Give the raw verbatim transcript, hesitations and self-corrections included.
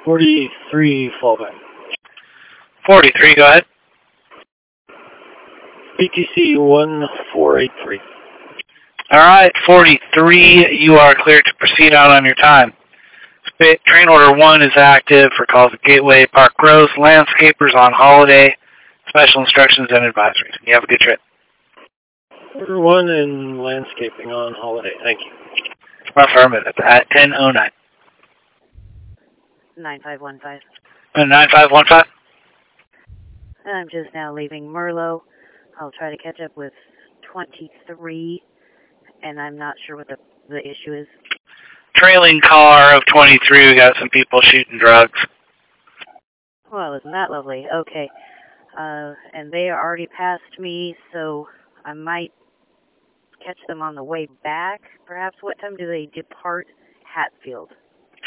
forty-three, fallback. forty-three, go ahead. B T C one four eight three. All right, forty-three, you are cleared to proceed out on your time. Train order one is active for calls at Gateway, Park Gross, landscapers on holiday, special instructions and advisories. You have a good trip. Order one and landscaping on holiday. Thank you. Affirmative at ten oh nine. nine five one five. Uh, nine five one five? I'm just now leaving Merlot. I'll try to catch up with twenty-three, and I'm not sure what the, the issue is. Trailing car of twenty-three. We got some people shooting drugs. Well, isn't that lovely? Okay. Uh, and they are already past me, so I might catch them on the way back. Perhaps what time do they depart Hatfield?